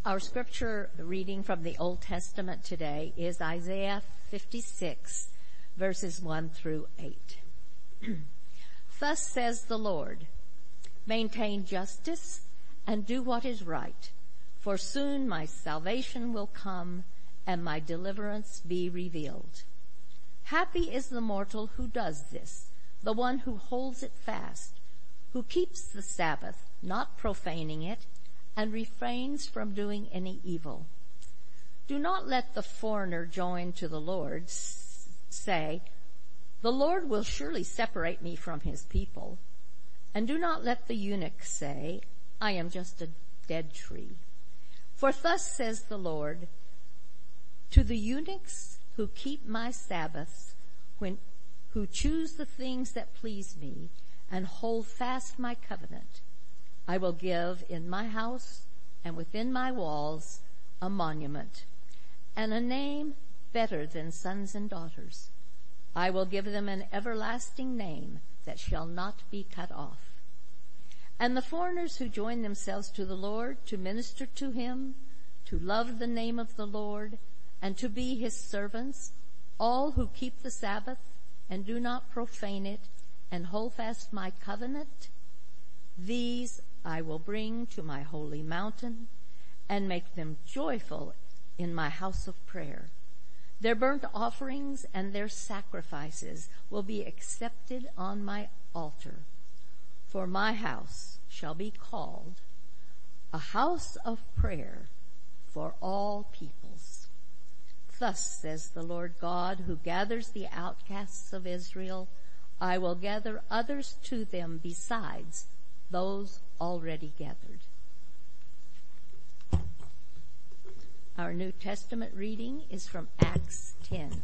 Our scripture reading from the Old Testament today is Isaiah 56, verses 1 through 8. Thus says the Lord, maintain justice and do what is right, for soon my salvation will come and my deliverance be revealed. Happy is the mortal who does this, the one who holds it fast, who keeps the Sabbath, not profaning it, and refrains from doing any evil. Do not let the foreigner join to the Lord say, the Lord will surely separate me from his people. And do not let the eunuch say, I am just a dead tree. For thus says the Lord, to the eunuchs who keep my Sabbaths, who choose the things that please me and hold fast my covenant, I will give in my house and within my walls a monument and a name better than sons and daughters. I will give them an everlasting name that shall not be cut off. And the foreigners who join themselves to the Lord to minister to him, to love the name of the Lord, and to be his servants, all who keep the Sabbath and do not profane it and hold fast my covenant, these I will bring to my holy mountain and make them joyful in my house of prayer. Their burnt offerings and their sacrifices will be accepted on my altar. For my house shall be called a house of prayer for all peoples. Thus says the Lord God, who gathers the outcasts of Israel, I will gather others to them besides those already gathered. Our New Testament reading is from Acts 10.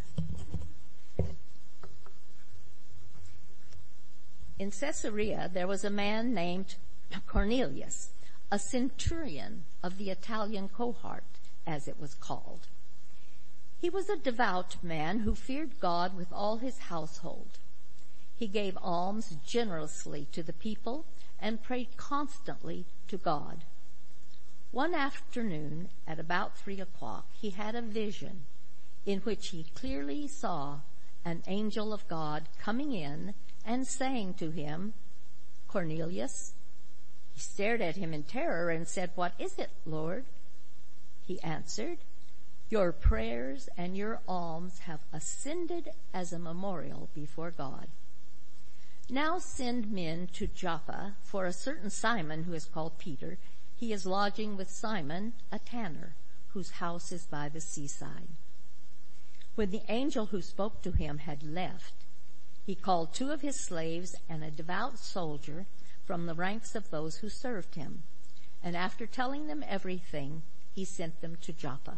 In Caesarea, there was a man named Cornelius, a centurion of the Italian cohort, as it was called. He was a devout man who feared God with all his household. He gave alms generously to the people and prayed constantly to God. One afternoon at about 3:00, he had a vision in which he clearly saw an angel of God coming in and saying to him, Cornelius. He stared at him in terror and said, What is it, Lord? He answered, Your prayers and your alms have ascended as a memorial before God. Now send men to Joppa for a certain Simon who is called Peter. He is lodging with Simon, a tanner, whose house is by the seaside. When the angel who spoke to him had left, he called 2 of his slaves and a devout soldier from the ranks of those who served him, and after telling them everything, he sent them to Joppa.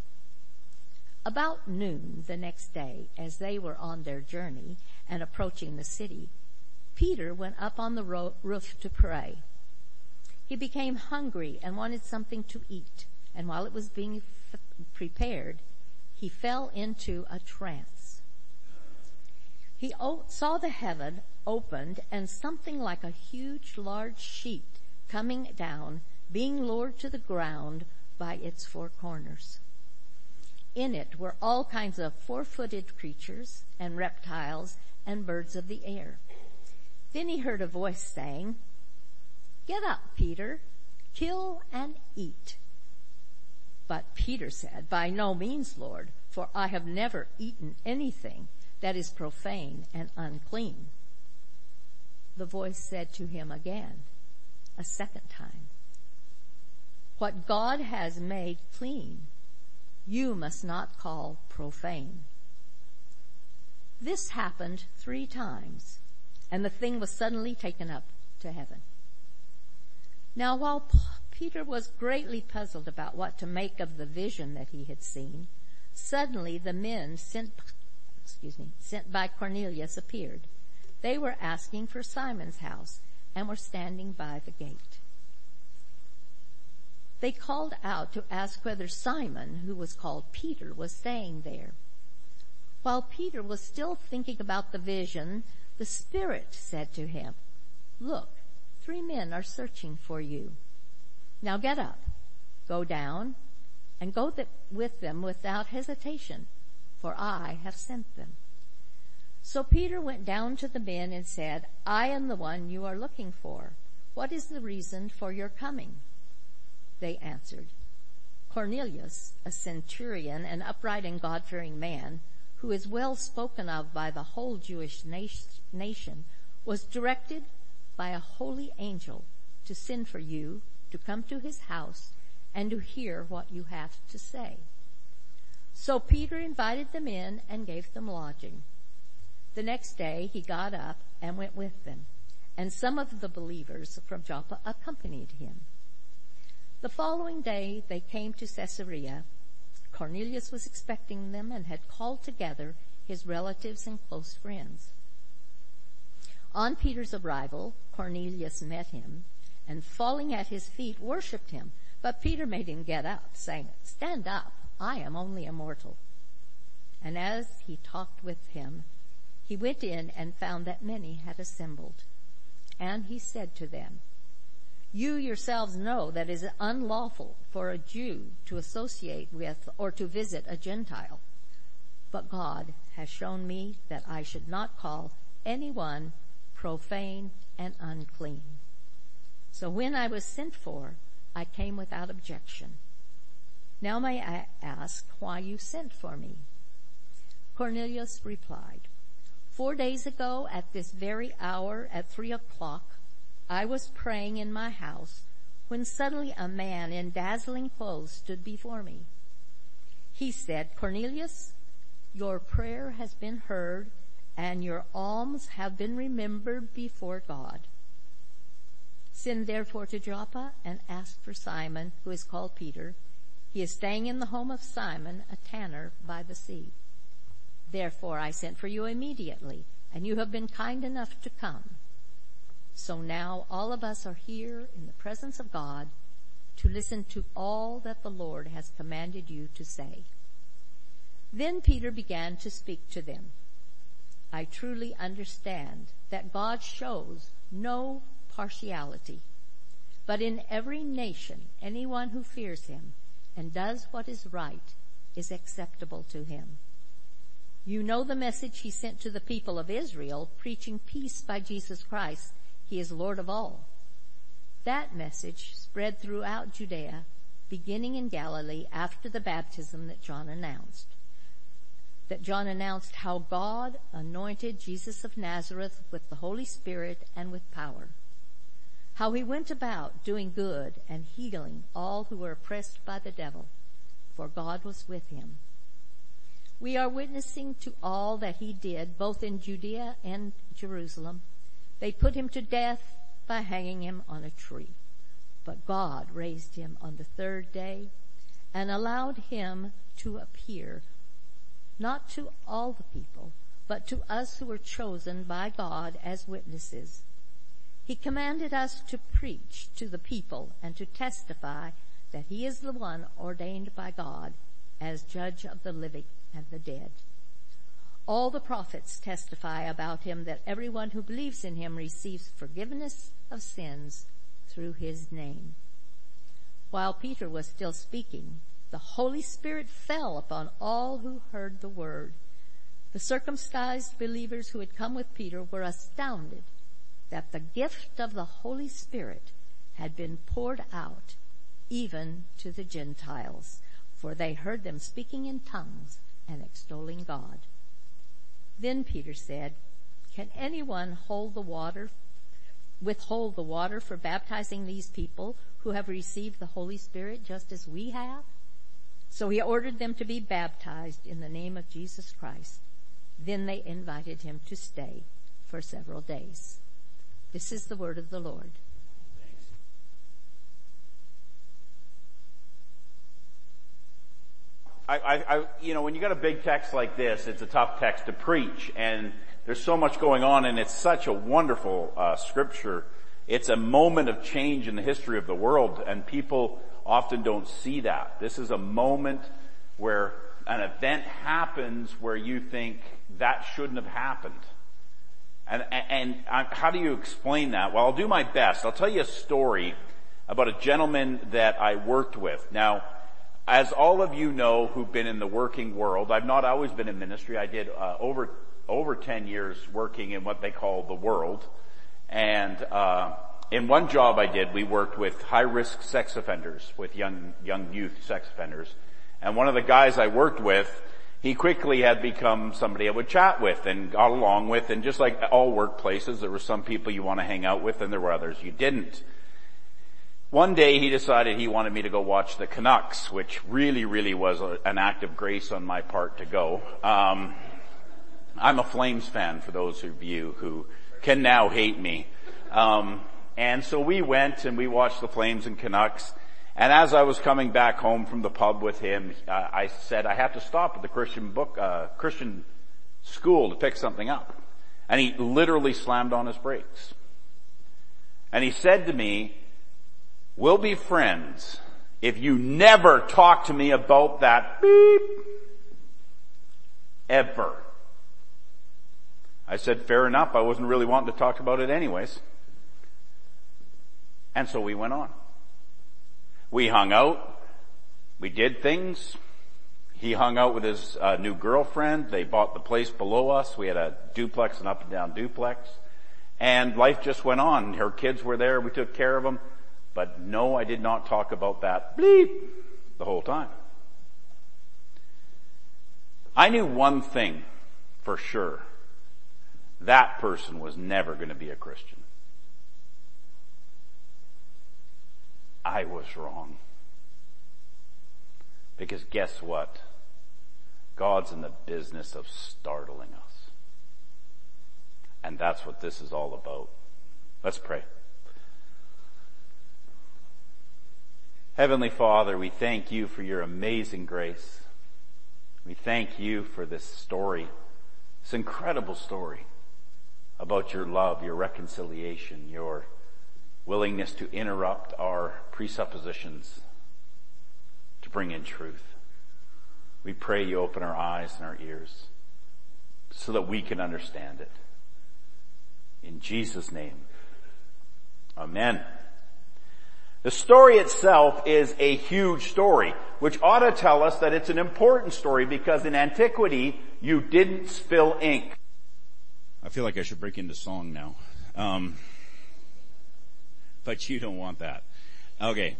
About noon the next day, as they were on their journey and approaching the city, Peter went up on the roof to pray. He became hungry and wanted something to eat, and while it was being prepared, he fell into a trance. He saw the heaven opened and something like a huge, large sheet coming down, being lowered to the ground by its 4 corners. In it were all kinds of 4-footed creatures and reptiles and birds of the air. Then he heard a voice saying, Get up, Peter, kill and eat. But Peter said, By no means, Lord, for I have never eaten anything that is profane and unclean. The voice said to him again, a second time, What God has made clean, you must not call profane. This happened 3 times, and the thing was suddenly taken up to heaven. Now while Peter was greatly puzzled about what to make of the vision that he had seen, suddenly the men sent by Cornelius appeared. They were asking for Simon's house and were standing by the gate. They called out to ask whether Simon, who was called Peter, was staying there. While Peter was still thinking about the vision, the Spirit said to him, Look, 3 men are searching for you. Now get up, go down, and go with them without hesitation, for I have sent them." So Peter went down to the men and said, "I am the one you are looking for. What is the reason for your coming?" They answered, "Cornelius, a centurion, an upright and God-fearing man, who is well spoken of by the whole Jewish nation, was directed by a holy angel to send for you to come to his house and to hear what you have to say." So Peter invited them in and gave them lodging. The next day he got up and went with them, and some of the believers from Joppa accompanied him. The following day they came to Caesarea. Cornelius was expecting them and had called together his relatives and close friends. On Peter's arrival, Cornelius met him, and falling at his feet worshipped him. But Peter made him get up, saying, "Stand up, I am only a mortal." And as he talked with him, he went in and found that many had assembled. And he said to them, "You yourselves know that it is unlawful for a Jew to associate with or to visit a Gentile. But God has shown me that I should not call anyone profane and unclean. So when I was sent for, I came without objection. Now may I ask why you sent for me?" Cornelius replied, 4 days ago at this very hour at 3:00, I was praying in my house when suddenly a man in dazzling clothes stood before me. He said, "Cornelius, your prayer has been heard and your alms have been remembered before God. Send therefore to Joppa and ask for Simon, who is called Peter. He is staying in the home of Simon, a tanner by the sea. Therefore I sent for you immediately, and you have been kind enough to come. So now all of us are here in the presence of God to listen to all that the Lord has commanded you to say." Then Peter began to speak to them. "I truly understand that God shows no partiality, but in every nation anyone who fears him and does what is right is acceptable to him. You know the message he sent to the people of Israel, preaching peace by Jesus Christ. He is Lord of all. That message spread throughout Judea, beginning in Galilee after the baptism that John announced how God anointed Jesus of Nazareth with the Holy Spirit and with power, how he went about doing good and healing all who were oppressed by the devil, for God was with him. We are witnessing to all that he did, both in Judea and Jerusalem. They put him to death by hanging him on a tree. But God raised him on the third day and allowed him to appear, not to all the people, but to us who were chosen by God as witnesses. He commanded us to preach to the people and to testify that he is the one ordained by God as judge of the living and the dead. All the prophets testify about him that everyone who believes in him receives forgiveness of sins through his name." While Peter was still speaking, the Holy Spirit fell upon all who heard the word. The circumcised believers who had come with Peter were astounded that the gift of the Holy Spirit had been poured out even to the Gentiles, for they heard them speaking in tongues and extolling God. Then Peter said, "Can anyone withhold the water for baptizing these people who have received the Holy Spirit just as we have?" So he ordered them to be baptized in the name of Jesus Christ. Then they invited him to stay for several days. This is the word of the Lord. When you got a big text like this, it's a tough text to preach, and there's so much going on, and it's such a wonderful scripture. It's a moment of change in the history of the world, and people often don't see that. This is a moment where an event happens where you think that shouldn't have happened. And how do you explain that? Well, I'll do my best. I'll tell you a story about a gentleman that I worked with. Now, as all of you know who've been in the working world, I've not always been in ministry. I did over 10 years working in what they call the world. And in one job I did, we worked with high-risk sex offenders, with young youth sex offenders. And one of the guys I worked with, he quickly had become somebody I would chat with and got along with. And just like all workplaces, there were some people you want to hang out with and there were others you didn't. One day he decided he wanted me to go watch the Canucks, which really, really was an act of grace on my part to go. I'm a Flames fan, for those of you who can now hate me. And so we went and we watched the Flames and Canucks. And as I was coming back home from the pub with him, I said I have to stop at the Christian school to pick something up. And he literally slammed on his brakes. And he said to me, "We'll be friends if you never talk to me about that beep ever." I said, fair enough. I wasn't really wanting to talk about it anyways. And so we went on. We hung out. We did things. He hung out with his new girlfriend. They bought the place below us. We had a duplex, an up and down duplex. And life just went on. Her kids were there. We took care of them. But no, I did not talk about that bleep the whole time. I knew one thing for sure. That person was never going to be a Christian. I was wrong. Because guess what? God's in the business of startling us. And that's what this is all about. Let's pray. Heavenly Father, we thank you for your amazing grace. We thank you for this story, this incredible story about your love, your reconciliation, your willingness to interrupt our presuppositions to bring in truth. We pray you open our eyes and our ears so that we can understand it. In Jesus' name, amen. The story itself is a huge story, which ought to tell us that it's an important story because in antiquity, you didn't spill ink. I feel like I should break into song now. But you don't want that. Okay.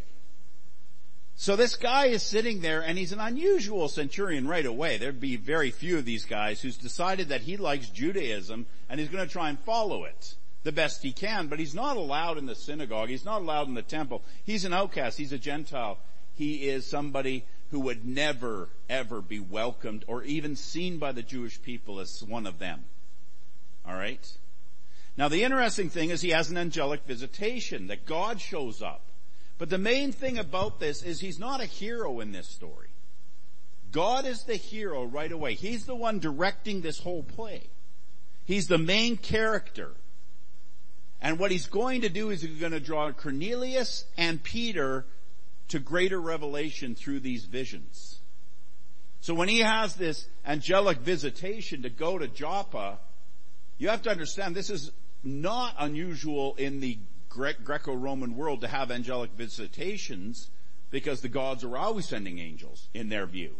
So this guy is sitting there and he's an unusual centurion right away. There'd be very few of these guys who's decided that he likes Judaism and he's going to try and follow it the best he can, but he's not allowed in the synagogue. He's not allowed in the temple. He's an outcast. He's a Gentile. He is somebody who would never, ever be welcomed or even seen by the Jewish people as one of them. All right? Now the interesting thing is he has an angelic visitation, that God shows up. But the main thing about this is he's not a hero in this story. God is the hero right away. He's the one directing this whole play. He's the main character. And what he's going to do is he's going to draw Cornelius and Peter to greater revelation through these visions. So when he has this angelic visitation to go to Joppa, you have to understand this is not unusual in the Greco-Roman world to have angelic visitations because the gods are always sending angels in their view.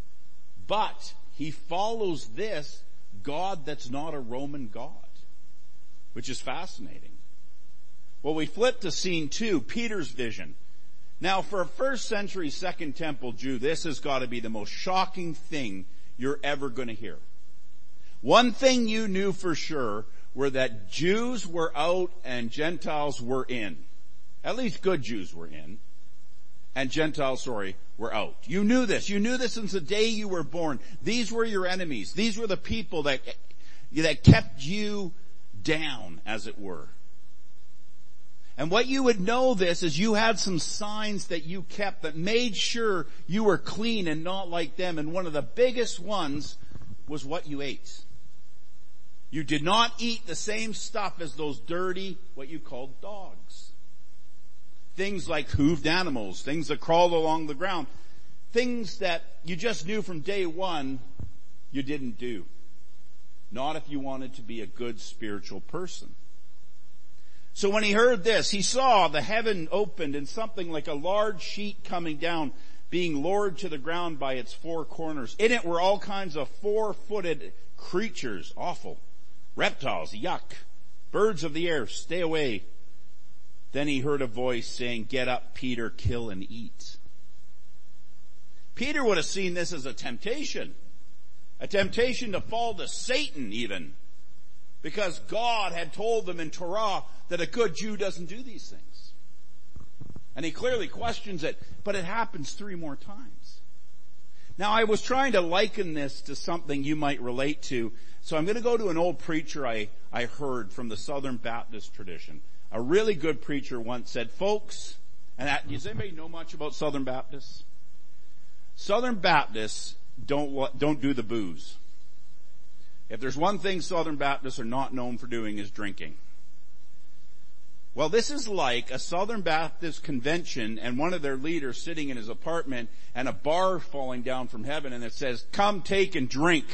But he follows this God that's not a Roman God, which is fascinating. Well, we flip to scene 2, Peter's vision. Now, for a first century Second Temple Jew, this has got to be the most shocking thing you're ever going to hear. One thing you knew for sure were that Jews were out and Gentiles were in. At least good Jews were in. And Gentiles, were out. You knew this. You knew this since the day you were born. These were your enemies. These were the people that kept you down, as it were. And what you would know this is you had some signs that you kept that made sure you were clean and not like them. And one of the biggest ones was what you ate. You did not eat the same stuff as those dirty, what you called dogs. Things like hooved animals, things that crawled along the ground, things that you just knew from day one you didn't do. Not if you wanted to be a good spiritual person. So when he heard this, he saw the heaven opened and something like a large sheet coming down being lowered to the ground by its four corners. In it were all kinds of four-footed creatures, awful, reptiles, yuck, birds of the air, stay away. Then he heard a voice saying, get up, Peter, kill and eat. Peter would have seen this as a temptation to fall to Satan even, because God had told them in Torah that a good Jew doesn't do these things. And he clearly questions it, but it happens 3 more times. Now I was trying to liken this to something you might relate to, so I'm going to go to an old preacher I heard from the Southern Baptist tradition. A really good preacher once said, folks, does anybody know much about Southern Baptists? Southern Baptists don't do the booze. If there's one thing Southern Baptists are not known for doing is drinking. Well, this is like a Southern Baptist convention and one of their leaders sitting in his apartment and a bar falling down from heaven and it says, come take and drink.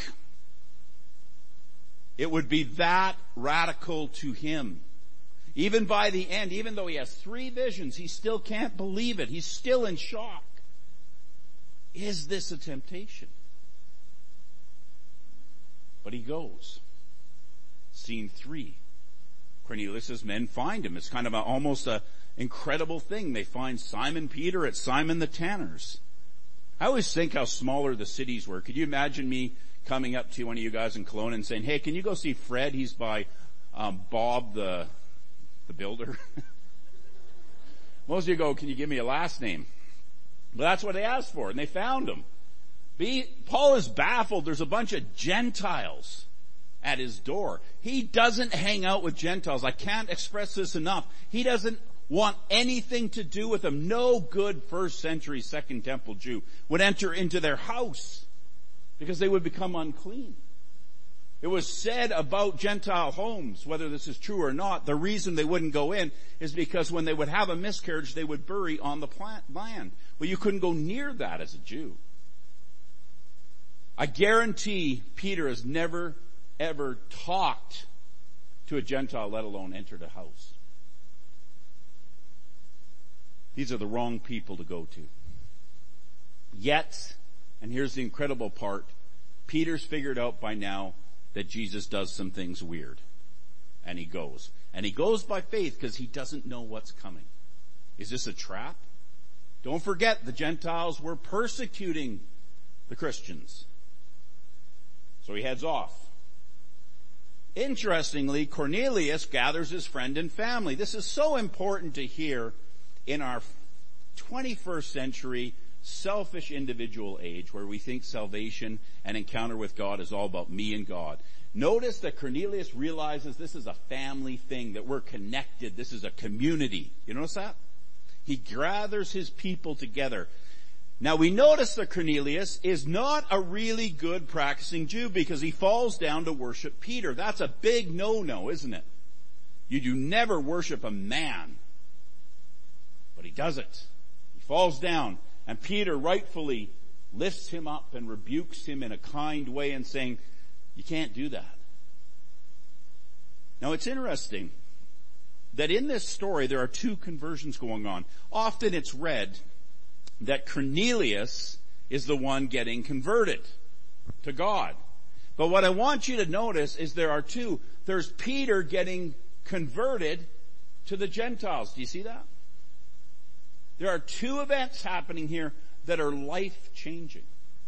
It would be that radical to him. Even by the end, even though he has 3 visions, he still can't believe it. He's still in shock. Is this a temptation? But he goes. Scene 3. Cornelius' men find him. It's kind of almost an incredible thing. They find Simon Peter at Simon the Tanner's. I always think how smaller the cities were. Could you imagine me coming up to one of you guys in Kelowna and saying, hey, can you go see Fred? He's by Bob the builder. Most of you go, can you give me a last name? Well, that's what they asked for, and they found him. Paul is baffled. There's a bunch of Gentiles at his door. He doesn't hang out with Gentiles. I can't express this enough. He doesn't want anything to do with them. No good first century Second Temple Jew would enter into their house because they would become unclean. It was said about Gentile homes, whether this is true or not, the reason they wouldn't go in is because when they would have a miscarriage, they would bury on the land. Well, you couldn't go near that as a Jew. I guarantee Peter has never, ever talked to a Gentile, let alone entered a house. These are the wrong people to go to. Yet, and here's the incredible part, Peter's figured out by now that Jesus does some things weird. And he goes. And he goes by faith because he doesn't know what's coming. Is this a trap? Don't forget the Gentiles were persecuting the Christians. So he heads off. Interestingly, Cornelius gathers his friend and family. This is so important to hear in our 21st century selfish individual age where we think salvation and encounter with God is all about me and God. Notice that Cornelius realizes this is a family thing, that we're connected. This is a community. You notice that? He gathers his people together. Now we notice that Cornelius is not a really good practicing Jew because he falls down to worship Peter. That's a big no-no, isn't it? You do never worship a man. But he does it. He falls down. And Peter rightfully lifts him up and rebukes him in a kind way and saying, you can't do that. Now it's interesting that in this story there are 2 conversions going on. Often it's read that Cornelius is the one getting converted to God. But what I want you to notice is there are 2. There's Peter getting converted to the Gentiles. Do you see that? There are 2 events happening here that are life-changing.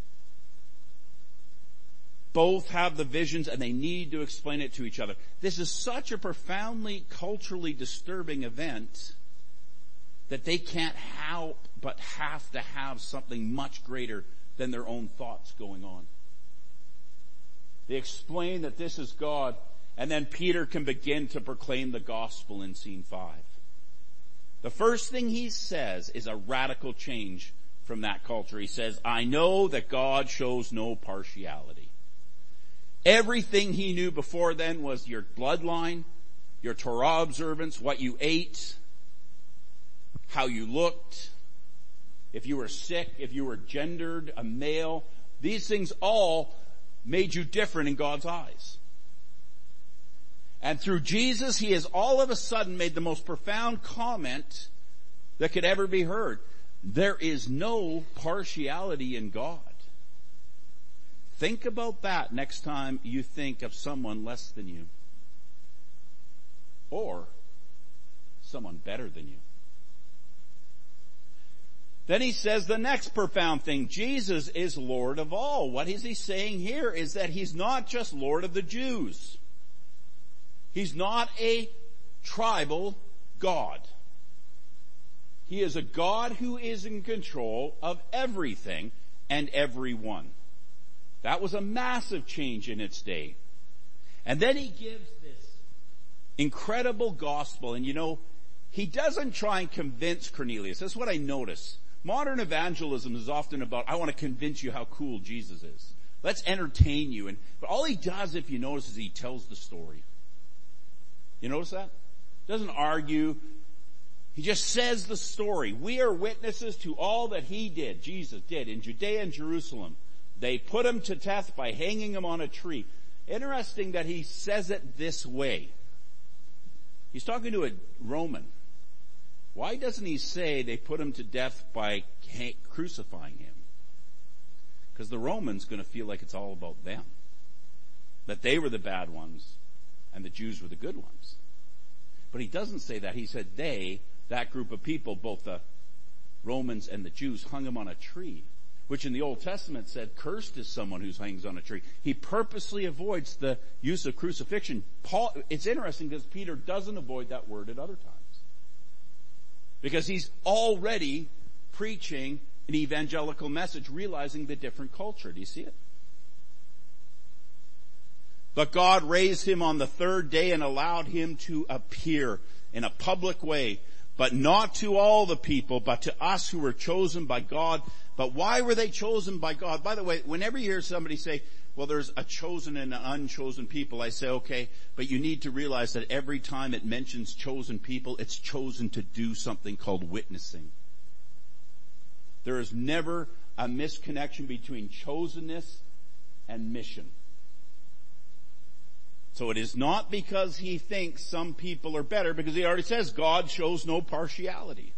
Both have the visions and they need to explain it to each other. This is such a profoundly culturally disturbing event that they can't help but have to have something much greater than their own thoughts going on. They explain that this is God, and then Peter can begin to proclaim the gospel in scene 5. The first thing he says is a radical change from that culture. He says, I know that God shows no partiality. Everything he knew before then was your bloodline, your Torah observance, what you ate, how you looked, if you were sick, if you were gendered, a male. These things all made you different in God's eyes. And through Jesus, he has all of a sudden made the most profound comment that could ever be heard. There is no partiality in God. Think about that next time you think of someone less than you. Or someone better than you. Then he says the next profound thing. Jesus is Lord of all. What is he saying here is that he's not just Lord of the Jews. He's not a tribal God. He is a God who is in control of everything and everyone. That was a massive change in its day. And then he gives this incredible gospel. And he doesn't try and convince Cornelius. That's what I notice. Modern evangelism is often about, I want to convince you how cool Jesus is. Let's entertain you. But all he does, if you notice, is he tells the story. You notice that? Doesn't argue. He just says the story. We are witnesses to all that he did, Jesus did, in Judea and Jerusalem. They put him to death by hanging him on a tree. Interesting that he says it this way. He's talking to a Roman. Why doesn't he say they put him to death by crucifying him? Because the Roman's going to feel like it's all about them. That they were the bad ones and the Jews were the good ones. But he doesn't say that. He said that group of people, both the Romans and the Jews, hung him on a tree. Which in the Old Testament said, cursed is someone who hangs on a tree. He purposely avoids the use of crucifixion. It's interesting because Peter doesn't avoid that word at other times. Because he's already preaching an evangelical message, realizing the different culture. Do you see it? But God raised him on the third day and allowed him to appear in a public way, but not to all the people, but to us who were chosen by God. But why were they chosen by God? By the way, whenever you hear somebody say, well, there's a chosen and an unchosen people, I say, okay, but you need to realize that every time it mentions chosen people, it's chosen to do something called witnessing. There is never a misconnection between chosenness and mission. So it is not because he thinks some people are better, because he already says God shows no partiality.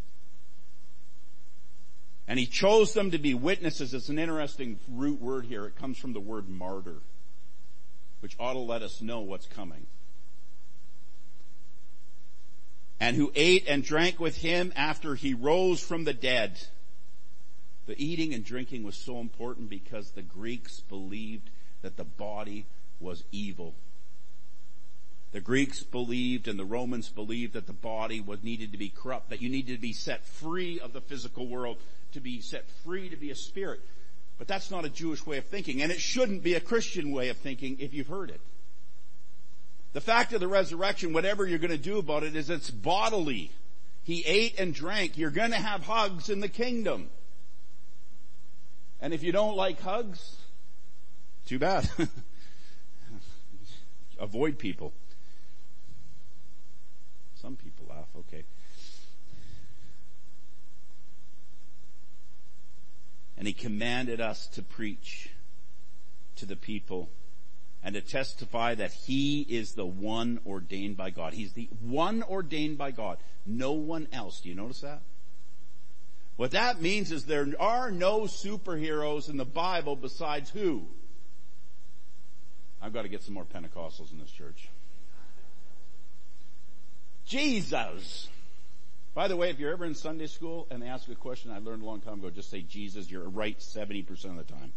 And he chose them to be witnesses. It's an interesting root word here. It comes from the word martyr, which ought to let us know what's coming. And who ate and drank with him after he rose from the dead. The eating and drinking was so important because the Greeks believed that the body was evil. The Greeks believed and the Romans believed that the body needed to be corrupt, that you needed to be set free of the physical world, to be set free to be a spirit. But that's not a Jewish way of thinking, and it shouldn't be a Christian way of thinking if you've heard it. The fact of the resurrection, whatever you're going to do about it, is it's bodily. He ate and drank. You're going to have hugs in the kingdom. And if you don't like hugs, too bad. Avoid people. Some people laugh, okay. And he commanded us to preach to the people and to testify that he is the one ordained by God. He's the one ordained by God. No one else. Do you notice that? What that means is there are no superheroes in the Bible besides who? I've got to get some more Pentecostals in this church. Jesus. By the way, if you're ever in Sunday school and they ask a question I learned a long time ago, just say Jesus. You're right 70% of the time.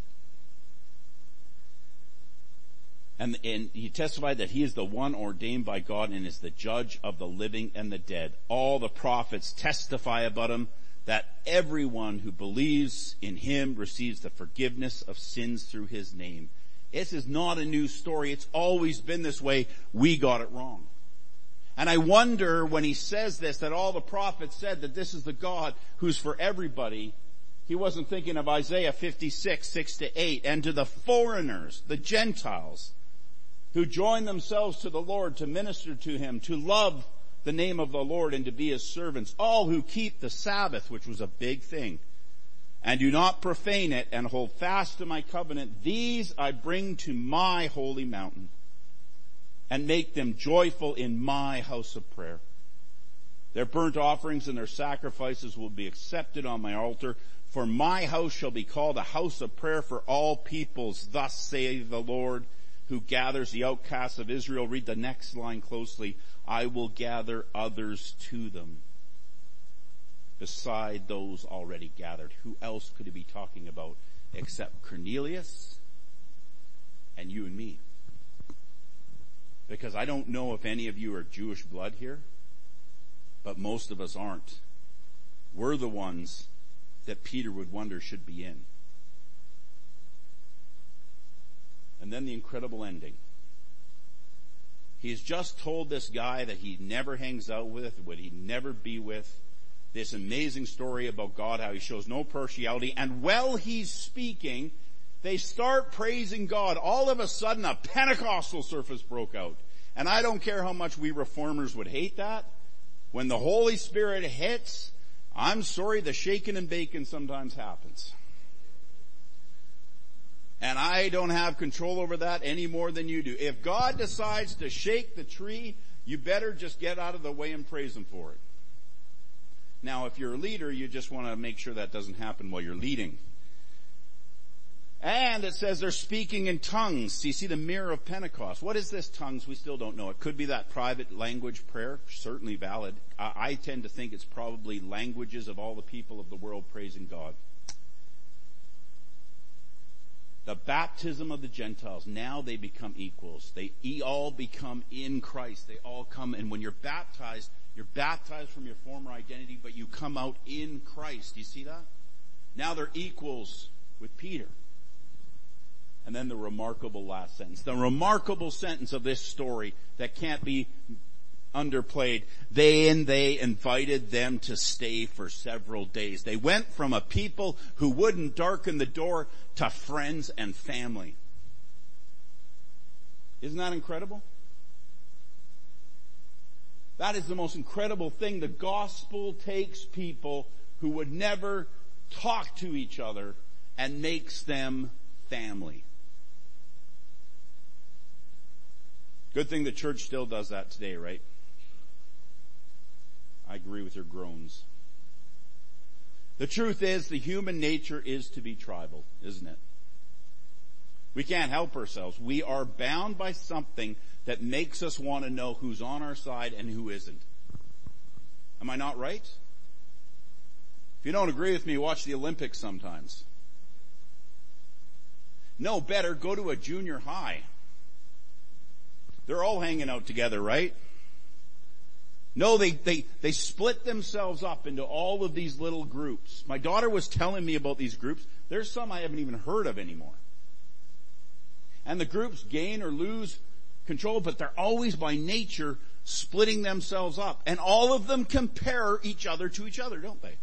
And he testified that he is the one ordained by God and is the judge of the living and the dead. All the prophets testify about him, that everyone who believes in him receives the forgiveness of sins through his name. This is not a new story. It's always been this way. We got it wrong. And I wonder when he says this, that all the prophets said that this is the God who's for everybody. He wasn't thinking of Isaiah 56, 6-8, and to the foreigners, the Gentiles, who join themselves to the Lord to minister to him, to love the name of the Lord and to be his servants, all who keep the Sabbath, which was a big thing, and do not profane it and hold fast to my covenant, these I bring to my holy mountain and make them joyful in my house of prayer. Their burnt offerings and their sacrifices will be accepted on my altar. For my house shall be called a house of prayer for all peoples. Thus saith the Lord, who gathers the outcasts of Israel. Read the next line closely. I will gather others to them, beside those already gathered. Who else could he be talking about except Cornelius and you and me? Because I don't know if any of you are Jewish blood here, but most of us aren't. We're the ones that Peter would wonder should be in. And then the incredible ending. He's just told this guy that he never hangs out with, would he never be with, this amazing story about God, how he shows no partiality. And while he's speaking, they start praising God. All of a sudden, a Pentecostal service broke out. And I don't care how much we reformers would hate that. When the Holy Spirit hits, I'm sorry, the shaking and baking sometimes happens. And I don't have control over that any more than you do. If God decides to shake the tree, you better just get out of the way and praise him for it. Now, if you're a leader, you just want to make sure that doesn't happen while you're leading. And it says they're speaking in tongues. So you see the mirror of Pentecost. What is this tongues? We still don't know. It could be that private language prayer. Certainly valid. I tend to think it's probably languages of all the people of the world praising God. The baptism of the Gentiles. Now they become equals. They all become in Christ. They all come, and when you're baptized from your former identity, but you come out in Christ. Do you see that? Now they're equals with Peter. And then the remarkable last sentence. The remarkable sentence of this story that can't be underplayed. They invited them to stay for several days. They went from a people who wouldn't darken the door to friends and family. Isn't that incredible? That is the most incredible thing. The gospel takes people who would never talk to each other and makes them family. Good thing the church still does that today, right? I agree with your groans. The truth is, the human nature is to be tribal, isn't it? We can't help ourselves. We are bound by something that makes us want to know who's on our side and who isn't. Am I not right? If you don't agree with me, watch the Olympics sometimes. No, better, go to a junior high. They're all hanging out together, right? No, they split themselves up into all of these little groups. My daughter was telling me about these groups. There's some I haven't even heard of anymore. And the groups gain or lose control, but they're always by nature splitting themselves up. And all of them compare each other to each other, don't they?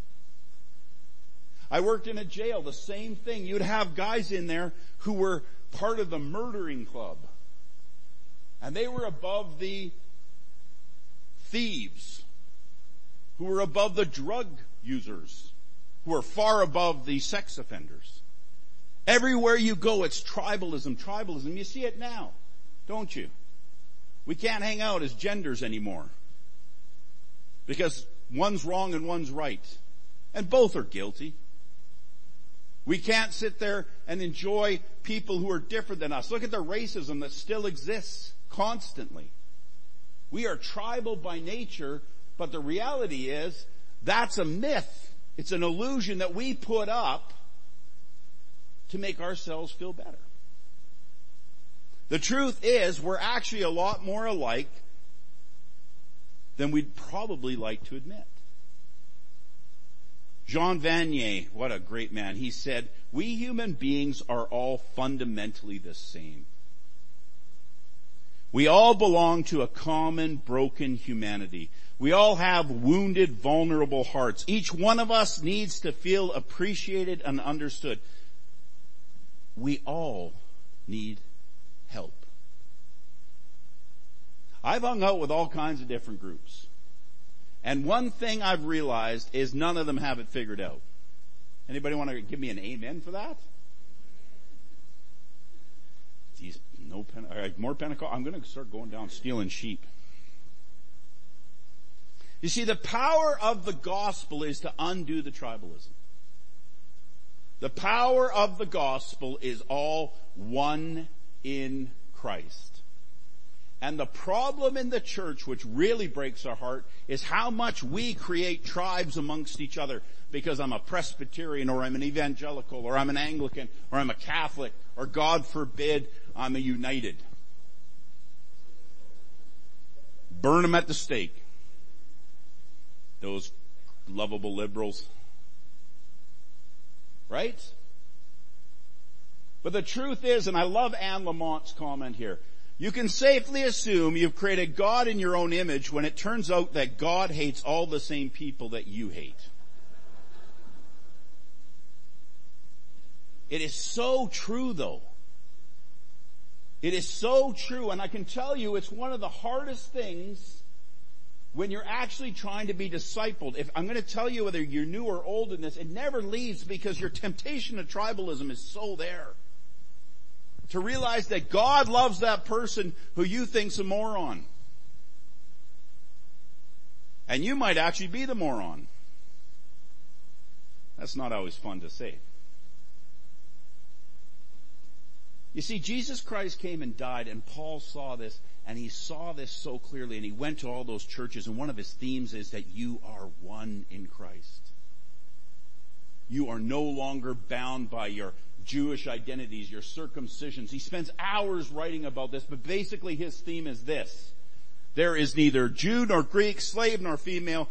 I worked in a jail, the same thing. You'd have guys in there who were part of the murdering club. And they were above the thieves, who were above the drug users, who are far above the sex offenders. Everywhere you go, it's tribalism. You see it now, don't you? We can't hang out as genders anymore because one's wrong and one's right, and both are guilty. We can't sit there and enjoy people who are different than us. Look at the racism that still exists constantly. We are tribal by nature, but the reality is that's a myth. It's an illusion that we put up to make ourselves feel better. The truth is we're actually a lot more alike than we'd probably like to admit. Jean Vanier, what a great man, he said, "We human beings are all fundamentally the same. We all belong to a common broken humanity. We all have wounded, vulnerable hearts. Each one of us needs to feel appreciated and understood. We all need help." I've hung out with all kinds of different groups. And one thing I've realized is none of them have it figured out. Anybody want to give me an amen for that? Geez, all right, more Pentecost. I'm going to start going down stealing sheep. You see, the power of the gospel is to undo the tribalism. The power of the gospel is all one in Christ. And the problem in the church, which really breaks our heart, is how much we create tribes amongst each other because I'm a Presbyterian, or I'm an evangelical, or I'm an Anglican, or I'm a Catholic, or God forbid, I'm a United. Burn them at the stake. Those lovable liberals. Right? But the truth is, and I love Anne Lamont's comment here, you can safely assume you've created God in your own image when it turns out that God hates all the same people that you hate. It is so true, though. It is so true, and I can tell you it's one of the hardest things when you're actually trying to be discipled. If I'm going to tell you whether you're new or old in this, it never leaves because your temptation of tribalism is so there. To realize that God loves that person who you think's a moron. And you might actually be the moron. That's not always fun to say. You see, Jesus Christ came and died, and Paul saw this, and he saw this so clearly, and he went to all those churches, and one of his themes is that you are one in Christ. You are no longer bound by your Jewish identities, your circumcisions. He spends hours writing about this, but basically his theme is this. There is neither Jew nor Greek, slave nor free, male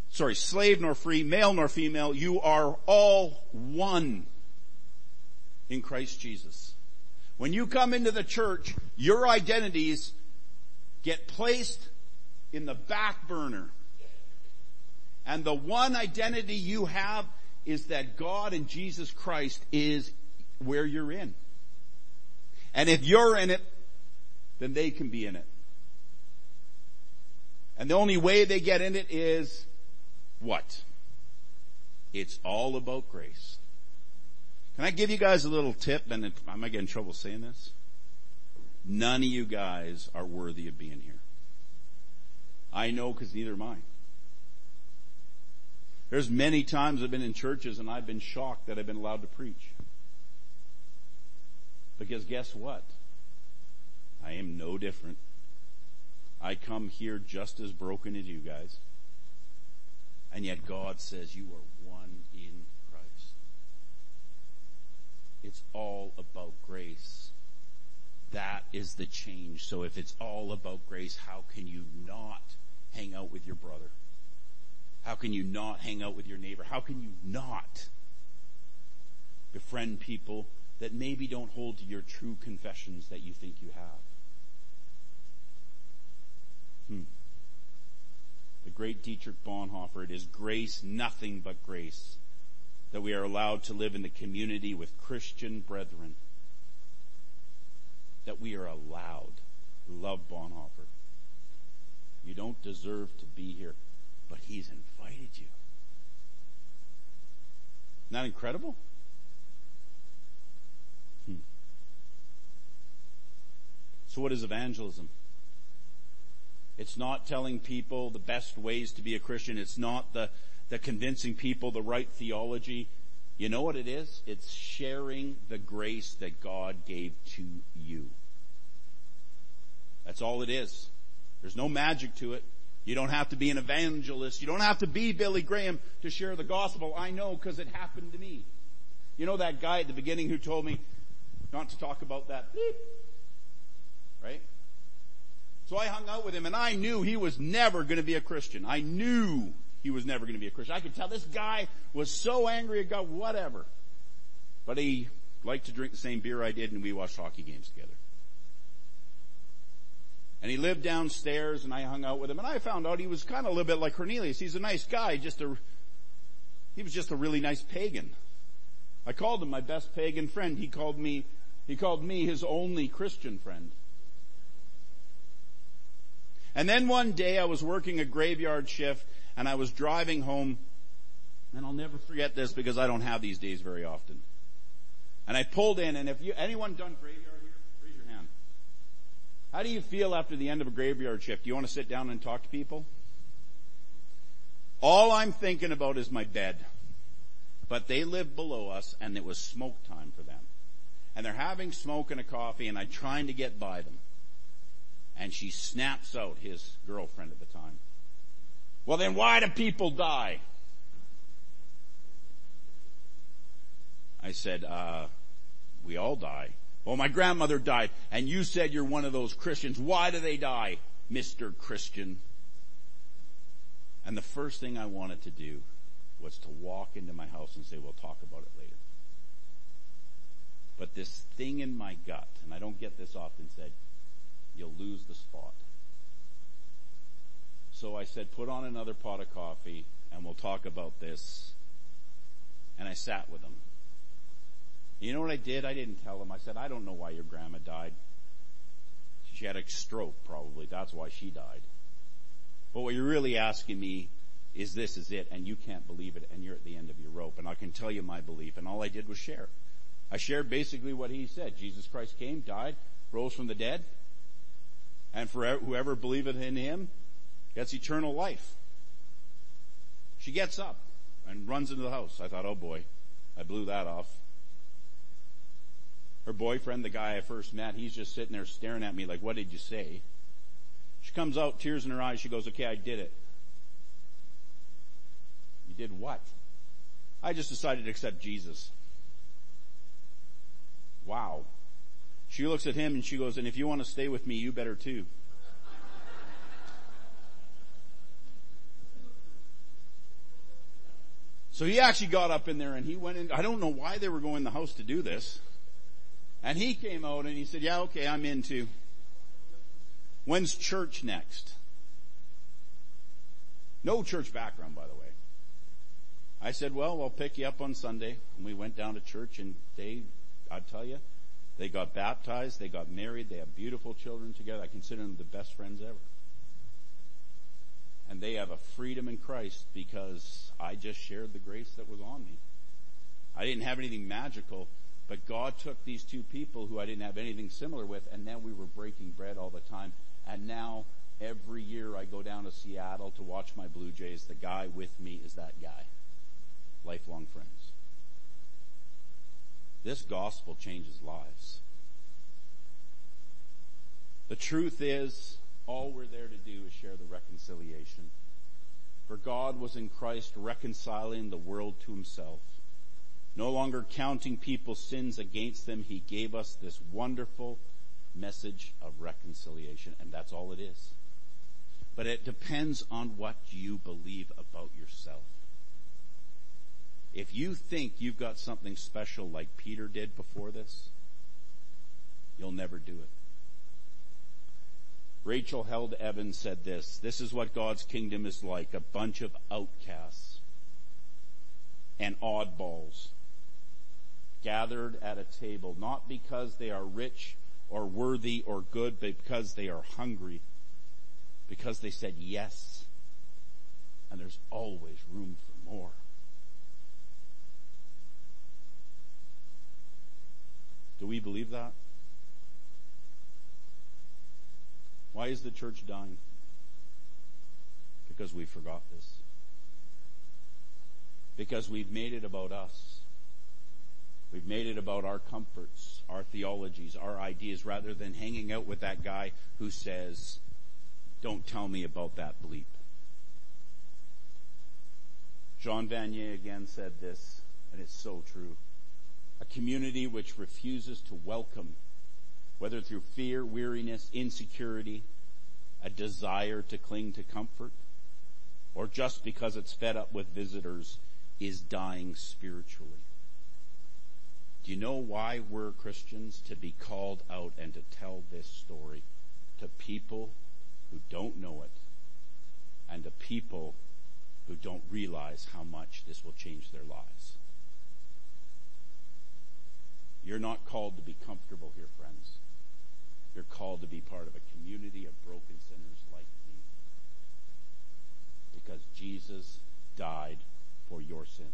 nor female. You are all one in Christ Jesus. When you come into the church, your identities get placed in the back burner. And the one identity you have is that God and Jesus Christ is where you're in. And if you're in it, then they can be in it. And the only way they get in it is what? It's all about grace. Can I give you guys a little tip? And I might get in trouble saying this. None of you guys are worthy of being here. I know, because neither am I. There's many times I've been in churches and I've been shocked that I've been allowed to preach. Because guess what? I am no different. I come here just as broken as you guys. And yet God says you are one in Christ. It's all about grace. That is the change. So if it's all about grace, how can you not hang out with your brother? How can you not hang out with your neighbor? How can you not befriend people that maybe don't hold to your true confessions that you think you have? The great Dietrich Bonhoeffer, it is grace, nothing but grace, that we are allowed to live in the community with Christian brethren. That we are allowed. Love Bonhoeffer. You don't deserve to be here, but he's invited you. Isn't that incredible? So what is evangelism? It's not telling people the best ways to be a Christian. It's not the convincing people the right theology. You know what it is? It's sharing the grace that God gave to you. That's all it is. There's no magic to it. You don't have to be an evangelist. You don't have to be Billy Graham to share the gospel. I know, because it happened to me. You know that guy at the beginning who told me not to talk about that? Beep. Right? So I hung out with him, and I knew he was never going to be a Christian. I knew he was never going to be a Christian. I could tell this guy was so angry at God, whatever. But he liked to drink the same beer I did, and we watched hockey games together. And he lived downstairs, and I hung out with him, and I found out he was kind of a little bit like Cornelius. He's a nice guy, he was just a really nice pagan. I called him my best pagan friend. He called me his only Christian friend. And then one day I was working a graveyard shift, and I was driving home, and I'll never forget this because I don't have these days very often. And I pulled in, and anyone done graveyard here? Raise your hand. How do you feel after the end of a graveyard shift? Do you want to sit down and talk to people? All I'm thinking about is my bed. But they live below us, and it was smoke time for them. And they're having smoke and a coffee, and I'm trying to get by them. And she snaps out, his girlfriend at the time. Well, then why do people die? I said, we all die. Well, my grandmother died, and you said you're one of those Christians. Why do they die, Mr. Christian? And the first thing I wanted to do was to walk into my house and say, we'll talk about it later. But this thing in my gut, and I don't get this often, said, you'll lose the spot. So I said, put on another pot of coffee and we'll talk about this. And I sat with them. You know what I did? I didn't tell them. I said, I don't know why your grandma died. She had a stroke probably. That's why she died. But what you're really asking me is this is it, and you can't believe it, and you're at the end of your rope. And I can tell you my belief, and all I did was share. I shared basically what he said. Jesus Christ came, died, rose from the dead, and for whoever believeth in him gets eternal life. She gets up and runs into the house. I thought, oh boy, I blew that off. Her boyfriend, the guy I first met, he's just sitting there staring at me like, what did you say? She comes out, tears in her eyes. She goes, okay, I did it. You did what? I just decided to accept Jesus. Wow. She looks at him and she goes, and if you want to stay with me, you better too. So he actually got up in there and he went in. I don't know why they were going in the house to do this. And he came out and he said, yeah, okay, I'm in too. When's church next? No church background, by the way. I said, well, I'll pick you up on Sunday. And we went down to church and I'll tell you, they got baptized, they got married, they have beautiful children together. I consider them the best friends ever. And they have a freedom in Christ because I just shared the grace that was on me. I didn't have anything magical, but God took these two people who I didn't have anything similar with, and then we were breaking bread all the time. And now every year I go down to Seattle to watch my Blue Jays. The guy with me is that guy. Lifelong friends. This gospel changes lives. The truth is, all we're there to do is share the reconciliation. For God was in Christ reconciling the world to himself. No longer counting people's sins against them, he gave us this wonderful message of reconciliation, and that's all it is. But it depends on what you believe about yourself. If you think you've got something special like Peter did before this, you'll never do it. Rachel Held Evans said this is what God's kingdom is like, a bunch of outcasts and oddballs gathered at a table, not because they are rich or worthy or good, but because they are hungry, because they said yes, and there's always room for more. Do we believe that? Why is the church dying? Because we forgot this. Because we've made it about us. We've made it about our comforts, our theologies, our ideas, rather than hanging out with that guy who says, don't tell me about that bleep. Jean Vanier again said this, and it's so true. A community which refuses to welcome, whether through fear, weariness, insecurity, a desire to cling to comfort, or just because it's fed up with visitors, is dying spiritually. Do you know why we're Christians? To be called out and to tell this story to people who don't know it and to people who don't realize how much this will change their lives. You're not called to be comfortable here, friends. You're called to be part of a community of broken sinners like me. Because Jesus died for your sins.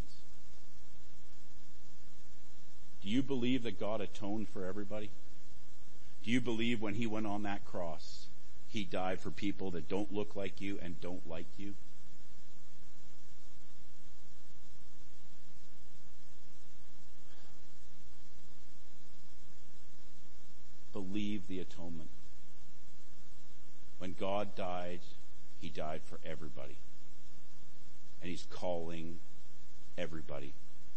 Do you believe that God atoned for everybody? Do you believe when he went on that cross, he died for people that don't look like you and don't like you? believe the atonement. When God died, he died for everybody. And he's calling everybody.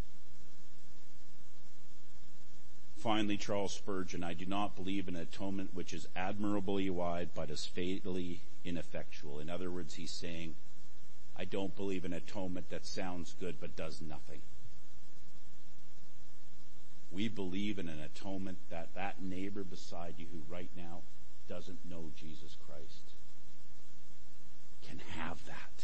Finally, Charles Spurgeon, I do not believe in an atonement which is admirably wide but is fatally ineffectual. In other words, he's saying, I don't believe in atonement that sounds good but does nothing. We believe in an atonement that neighbor beside you who right now doesn't know Jesus Christ can have that.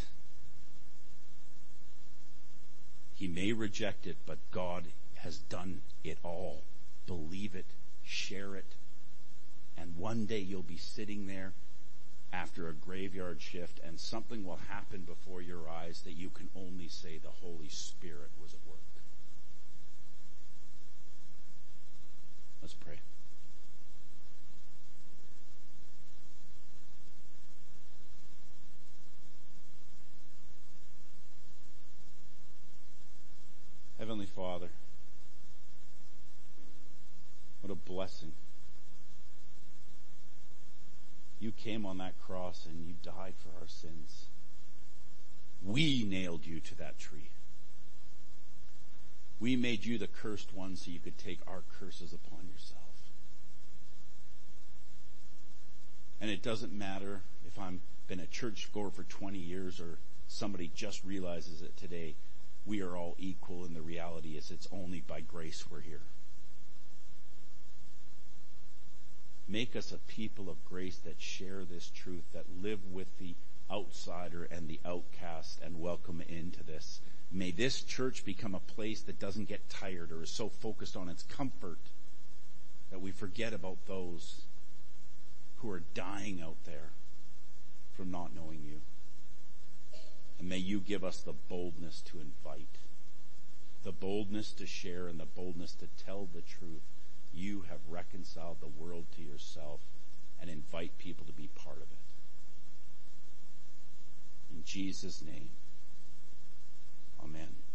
He may reject it, but God has done it all. Believe it, share it, and one day you'll be sitting there after a graveyard shift and something will happen before your eyes that you can only say the Holy Spirit was at work. Let's pray. Heavenly Father, what a blessing. You came on that cross and you died for our sins. We nailed you to that tree. We made you the cursed one so you could take our curses upon yourself. And it doesn't matter if I've been a churchgoer for 20 years or somebody just realizes it today. We are all equal, and the reality is it's only by grace we're here. Make us a people of grace that share this truth, that live with the outsider and the outcast and welcome into this. May this church become a place that doesn't get tired or is so focused on its comfort that we forget about those who are dying out there from not knowing you. And may you give us the boldness to invite, the boldness to share, and the boldness to tell the truth. You have reconciled the world to yourself and invite people to be part of it. In Jesus' name, amen.